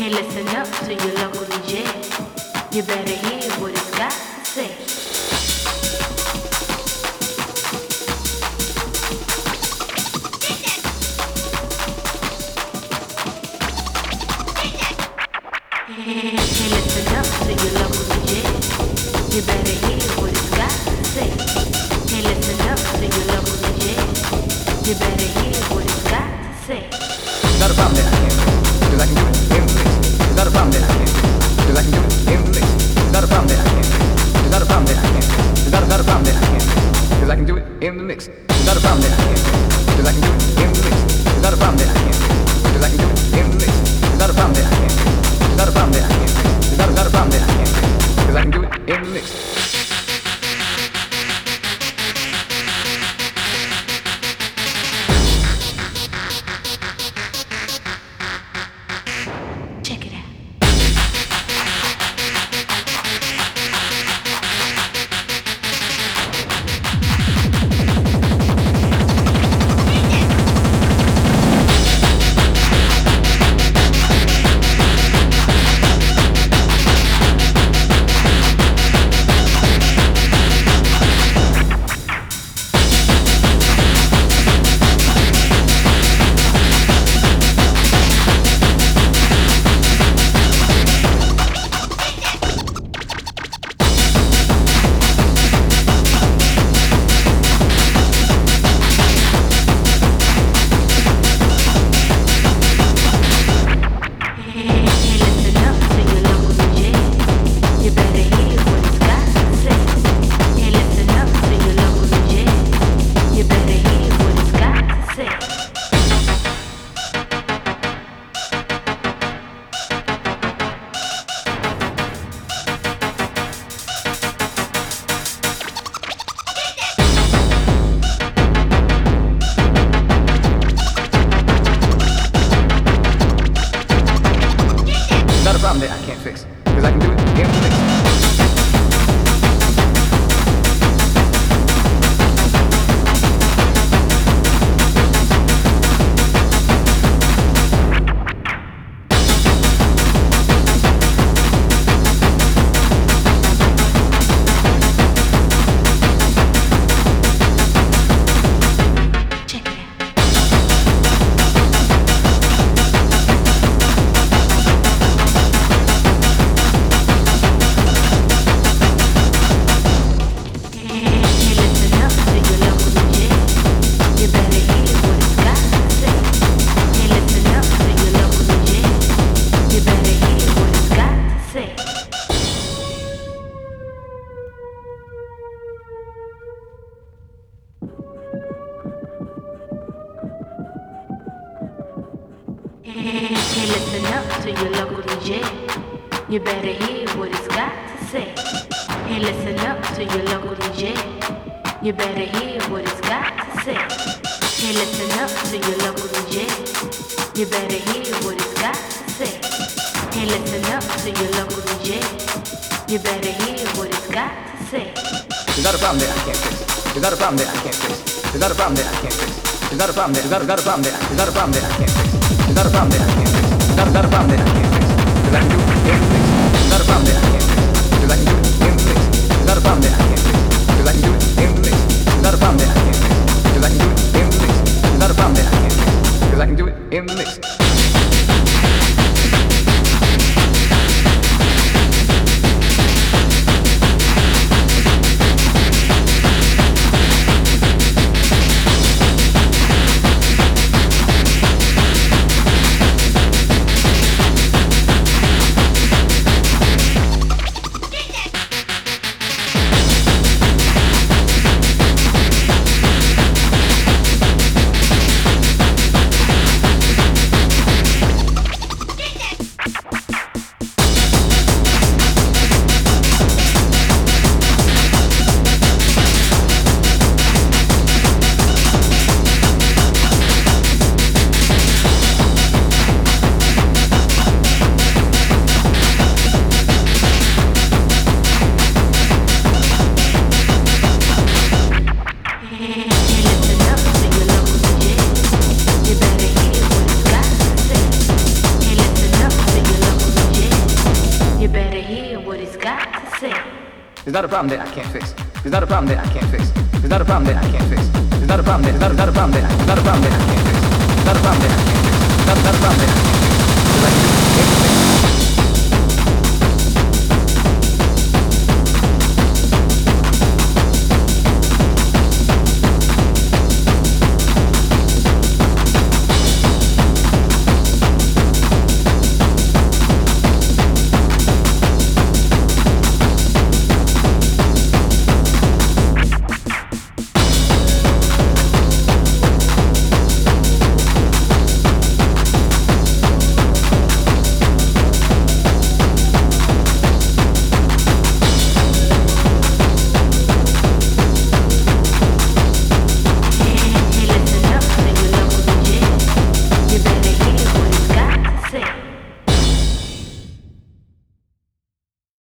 listen up to your local DJ. You better hear what it's got to say. Hey, listen up to your local DJ. You better hear what it's got to say. Hey, listen up to your local DJ. You better hear what it's got to say. Got a problem that I can't fix, 'cause I can do it in the mix. Got a problem that I can't fix, 'cause I can do it in the mix. Got a problem that I can't fix. Got a problem that I can't fix. Got a problem that I can't fix, 'cause I can do it in the mix. Got a problem that I can't fix, 'cause I can do it in the mix. Got a problem that I can't fix, 'cause I can do it in the mix. Got a problem that I can't fix. Got a problem that I can't fix. Got a problem that I can't fix, 'cause I can do it in the mix. Hey, listen up to your local DJ. You better hear what it's got to say. Hey, listen up to your local DJ. You better hear what it's got to say. Hey, listen up to your local DJ. You better hear what it's got to say. Hey, listen up to your local DJ. You better hear what it's got to say. You got a problem that I can't fix. You got a problem that I can't fix. You got a problem that I can't fix. You got a problem that got a problem that you got a problem that I can't fix. You got a problem that I can't fix. Got a problem that I can't fix. 'Cause I can do it in the mix. You got a problem that I can't fix. 'Cause I can do it in the mix. You got a problem that I can't fix. 'Cause I can do it in the mix. You got a problem that I can't fix. 'Cause I can do it in the mix. You got a problem that I can't fix. 'Cause I can do it in the mix. It's not a problem that I can't fix. It's not a problem that I can't fix. It's not a problem that I can't fix. It's not a problem that it's not a problem that it's not a problem that I can't fix. It's not a problem that I can't fix. It's not a problem that I can't fix. 'Cause I can do everything.